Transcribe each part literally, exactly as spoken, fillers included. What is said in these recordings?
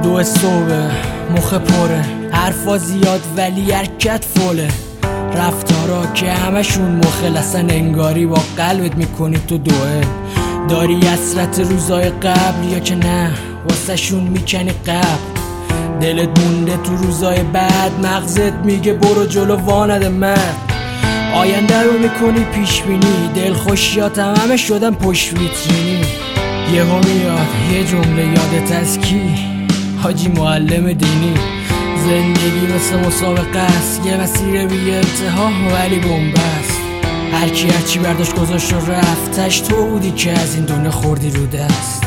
دو صبح مخ پره، حرفا زیاد ولی حرکت فوله، رفتارا که همشون مخل، اصلا انگاری با قلبت میکنی تو دوه. داری حسرت روزای قبل یا که نه واسه شون میکنی قبل؟ دلت مونده تو روزای بعد، مغزت میگه برو جلو وانده مرد. آینده رو میکنی پیش بینی، دل خوشیات همه شدن پشت ویترینی. یهو میاد یه جمله یادت از کی؟ حاجی معلم دینی. زندگی مثل مسابقه است، یه مسیر بی انتها ولی بنبست. هرکی هرچی برداشت گذاشت و رفتش، تو بودی که از این دونه خوردی رو دست.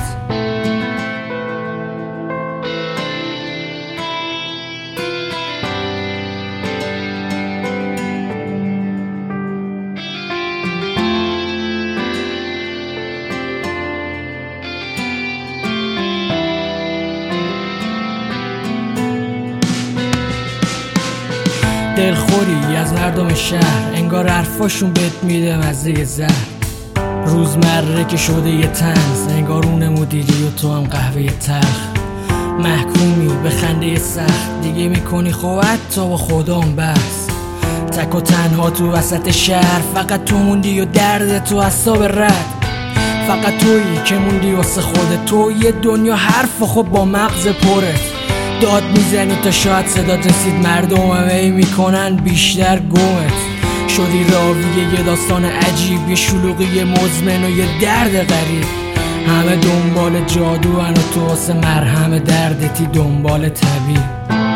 دلخوری از مردم شهر، انگار حرفاشون بهت میده مزه زهر. روزمره که شده یه طنز، انگار اون مدیری و تو هم قهوه تلخ. محکومی به خنده سخت، دیگه میکنی خب حتی با خودم بس. تک و تنها تو وسط شهر، فقط تو موندی و درد تو حساب رد. فقط تویی که موندی واسه خودت، تو یه دنیا حرف خب با مغز پرت. داد میزنی تا شاید صدات رسید، مردم همه میکنن بیشتر گمت. شدی راویه یه داستان عجیب، یه شلوغی مزمن و یه درد غریب. همه دنبال جادو هن و تو واسه مرهم دردتی دنبال طبیب.